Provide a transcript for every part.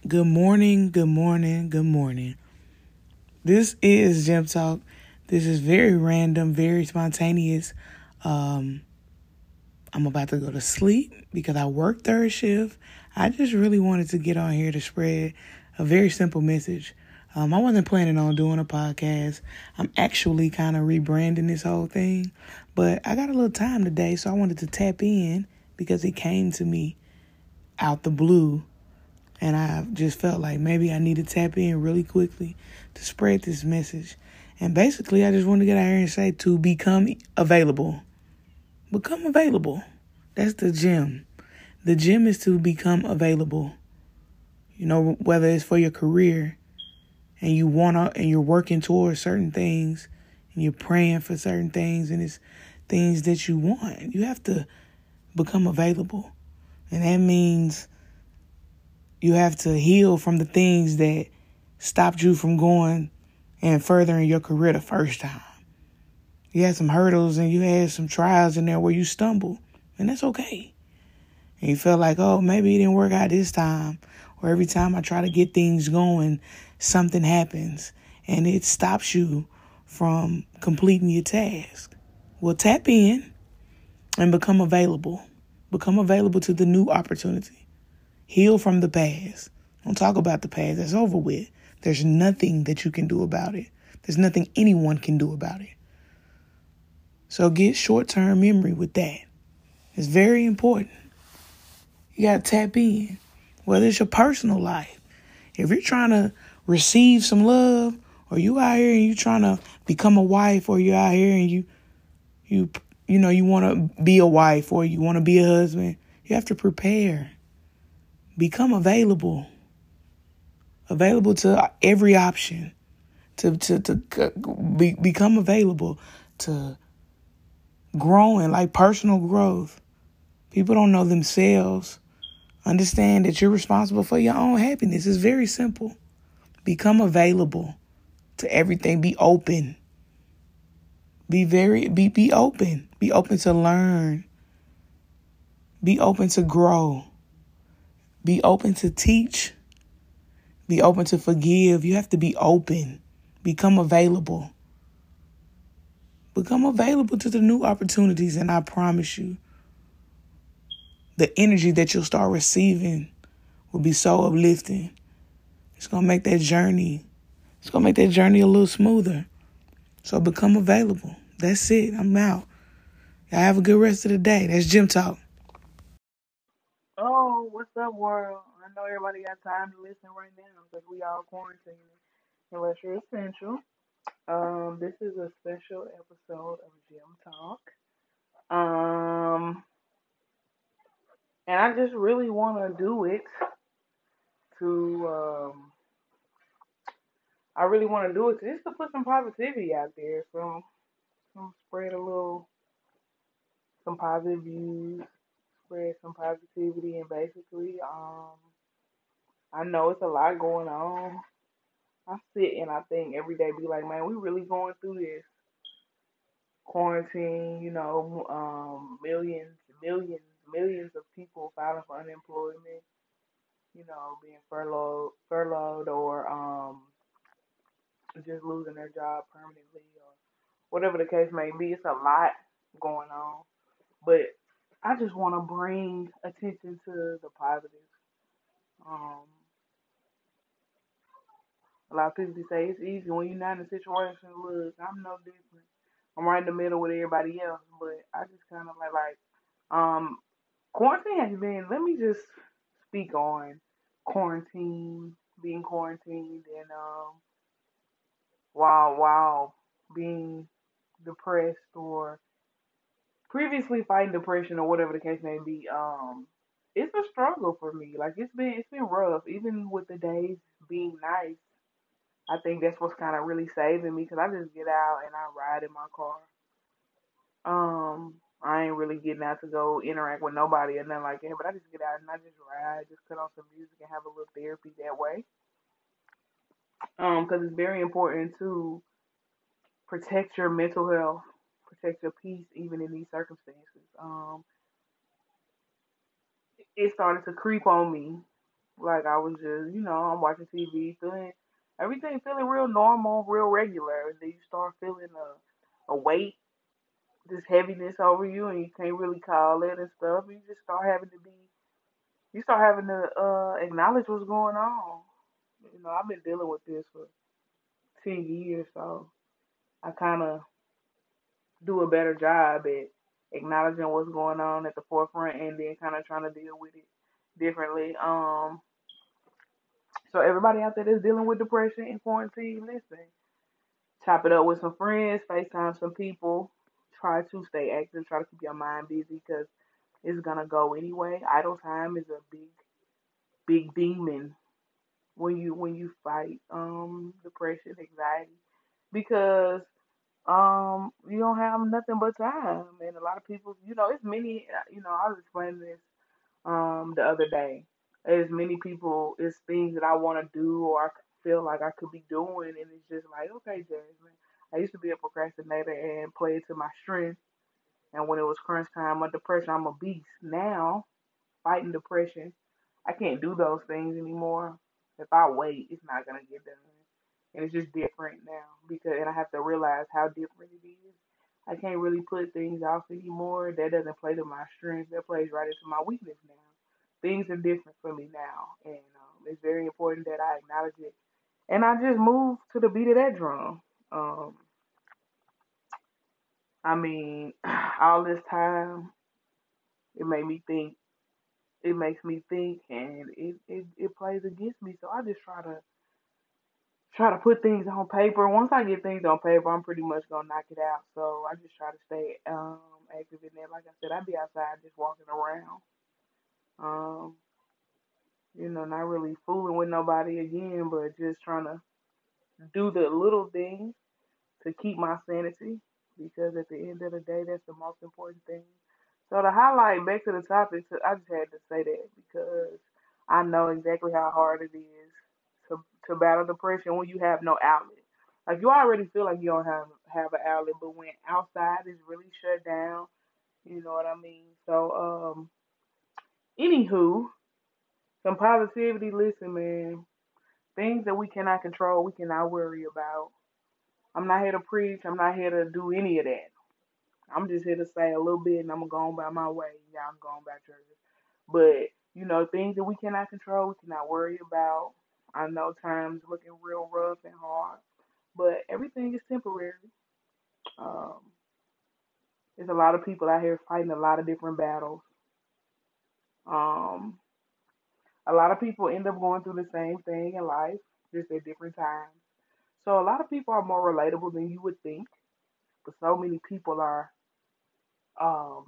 Good morning, good morning, good morning. This is Gym Talk. This is very random, very spontaneous. Um, I'm about to go to sleep because I work third shift. I just really wanted to get on here to spread a very simple message. I wasn't planning on doing a podcast. I'm actually kind of rebranding this whole thing, but I got a little time today, so I wanted to tap in because it came to me out the blue. And I just felt like maybe I need to tap in really quickly to spread this message. And basically, I just want to get out here and say to become available. Become available. That's the gym. The gym is to become available. You know, whether it's for your career and and you're working towards certain things and you're praying for certain things and it's things that you want. You have to become available. And that means you have to heal from the things that stopped you from going and furthering your career the first time. You had some hurdles and you had some trials in there where you stumbled, and that's okay. And you felt like, oh, maybe it didn't work out this time, or every time I try to get things going, something happens, and it stops you from completing your task. Well, tap in and become available. Become available to the new opportunity. Heal from the past. Don't talk about the past. That's over with. There's nothing that you can do about it. There's nothing anyone can do about it. So get short-term memory with that. It's very important. You got to tap in. Whether it's your personal life. If you're trying to receive some love, or you out here and you trying to become a wife, or you out here and you want to be a wife, or you want to be a husband, you have to prepare. Become available. Available to every option. Become available to growing, like personal growth. People don't know themselves. Understand that you're responsible for your own happiness. It's very simple. Become available to everything. Be open. Be open. Be open to learn. Be open to grow. Be open to teach. Be open to forgive. You have to be open. Become available. Become available to the new opportunities, and I promise you, the energy that you'll start receiving will be so uplifting. It's going to make that journey a little smoother. So become available. That's it. I'm out. Y'all have a good rest of the day. That's Gym Talk. Oh, what's up, world? I know everybody got time to listen right now because we all quarantining unless you're essential. This is a special episode of Gym Talk. Um, and I just really want to do it to, I really want to do it just to put some positivity out there. So, spread a little, some positive views, spread some positivity, and basically, I know it's a lot going on. I sit and I think every day, be like, man, we really going through this quarantine. Millions of people filing for unemployment. Being furloughed, or just losing their job permanently, or whatever the case may be. It's a lot going on, but I just want to bring attention to the positives. Um, a lot of people say it's easy when you're not in a situation. Look, I'm no different. I'm right in the middle with everybody else, but I just kind of um, quarantine has been. Let me just speak on quarantine, being quarantined, and while being depressed or previously fighting depression or whatever the case may be. It's a struggle for me. Like it's been rough, even with the days being nice. I think that's what's kind of really saving me because I just get out and I ride in my car. I ain't really getting out to go interact with nobody or nothing like that, but I just get out and I just ride, just put on some music and have a little therapy that way. Because it's very important to protect your mental health, protect your peace, even in these circumstances. It started to creep on me Like I was just, I'm watching TV, feeling everything feeling real normal, real regular, and then you start feeling a weight, this heaviness over you, and you can't really call it and stuff. You start having to acknowledge what's going on. I've been dealing with this for 10 years, so I kind of do a better job at acknowledging what's going on at the forefront, and then kind of trying to deal with it differently. So everybody out there that's dealing with depression and quarantine, listen, chop it up with some friends, FaceTime some people, try to stay active, try to keep your mind busy because it's gonna go anyway. Idle time is a big demon when you fight depression, anxiety, because you don't have nothing but time, and a lot of people, it's many. I was explaining this the other day. As many people, it's things that I want to do or I feel like I could be doing, and it's just like, okay, Jasmine, I used to be a procrastinator and play it to my strength, and when it was crunch time or depression, I'm a beast. Now, fighting depression, I can't do those things anymore. If I wait, it's not gonna get done, and it's just different now and I have to realize how different it is. I can't really put things off anymore. That doesn't play to my strengths. That plays right into my weakness now. Things are different for me now, and it's very important that I acknowledge it. And I just move to the beat of that drum. Um, I mean, all this time, it made me think. It makes me think, and it plays against me. So I just try to put things on paper. Once I get things on paper, I'm pretty much gonna knock it out. So I just try to stay active in there. Like I said, I be outside just walking around. Um, not really fooling with nobody again, but just trying to do the little things to keep my sanity because at the end of the day, that's the most important thing. So to highlight back to the topic, I just had to say that because I know exactly how hard it is to battle depression when you have no outlet. Like you already feel like you don't have an outlet, but when outside is really shut down, you know what I mean. So anywho, some positivity. Listen, man, things that we cannot control, we cannot worry about. I'm not here to preach. I'm not here to do any of that. I'm just here to say a little bit and I'm gonna go on by my way. Yeah, I'm going by church. But, things that we cannot control, we cannot worry about. I know times looking real rough and hard, but everything is temporary. Um, there's a lot of people out here fighting a lot of different battles. Um, a lot of people end up going through the same thing in life, just at different times. So a lot of people are more relatable than you would think, but so many people are um,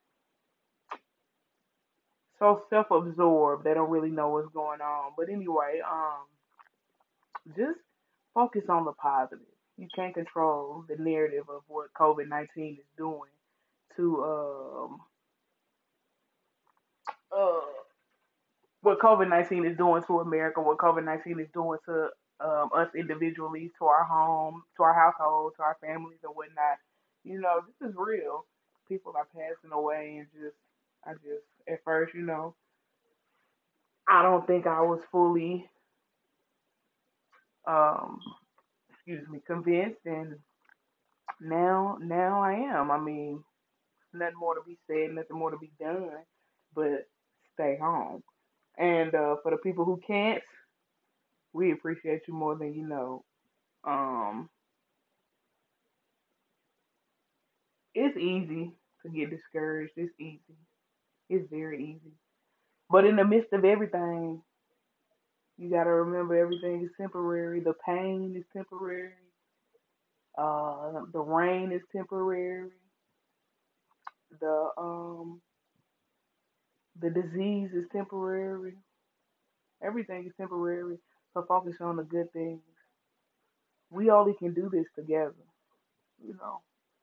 so self-absorbed they don't really know what's going on. But anyway, just focus on the positive. You can't control the narrative of what COVID-19 is doing to uh what COVID-19 is doing to America, what COVID-19 is doing to us individually, to our home, to our household, to our families and whatnot. This is real. People are passing away, and I just, at first, I don't think I was fully, um, excuse me, convinced, and now I am. I mean, nothing more to be said, nothing more to be done, but stay home. And for the people who can't, we appreciate you more than you know. Um, it's easy to get discouraged. It's easy. It's very easy. But in the midst of everything, you got to remember everything is temporary. The pain is temporary. The rain is temporary. The disease is temporary. Everything is temporary. So focus on the good things. We only can do this together. You know,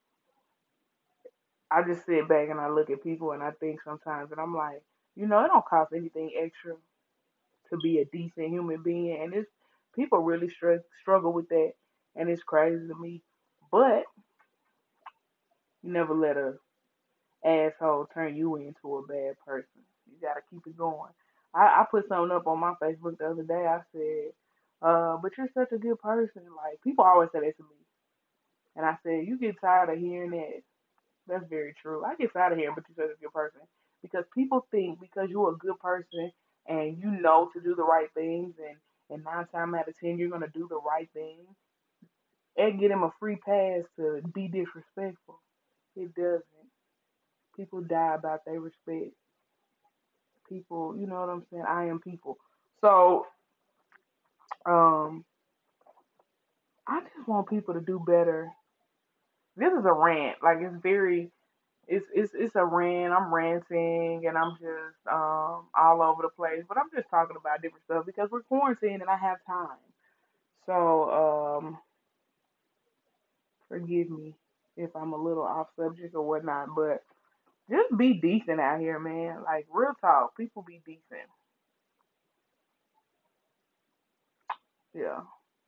I just sit back and I look at people and I think sometimes, and I'm like, it don't cost anything extra to be a decent human being, and it's people really struggle with that, and it's crazy to me. But you never let a asshole turn you into a bad person. You gotta keep it going. I put something up on my Facebook the other day. I said, but you're such a good person. Like, people always say that to me. And I said, you get tired of hearing that. That's very true. I get tired of hearing, but you're such a good person. Because people think because you're a good person and you know to do the right things, and 9 times out of 10 you're gonna do the right thing, and get them a free pass to be disrespectful. It doesn't. People die about their respect. People, you know what I'm saying? I am people. So, um, I just want people to do better. This is a rant. Like, it's very, it's a rant. I'm ranting and I'm just all over the place. But I'm just talking about different stuff because we're quarantined and I have time. So forgive me if I'm a little off subject or whatnot. But just be decent out here, man. Like, real talk. People be decent. Yeah.